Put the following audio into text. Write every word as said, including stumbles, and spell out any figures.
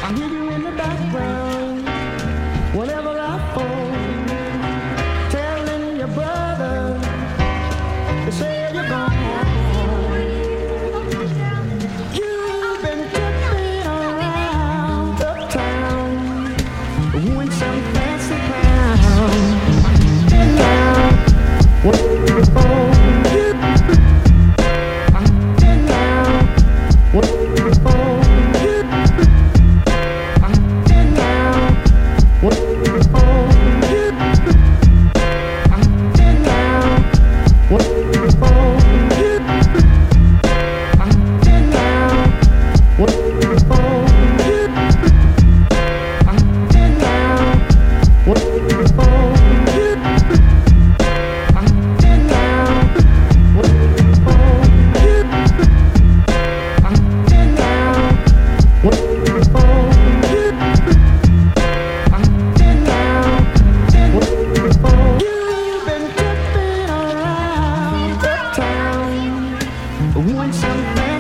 hear you in the background whenever I phone, telling your brother to say you're gone. You've been tripping around uptown, doing some fancy clown. And now, what you phone? And now, what you phone? When some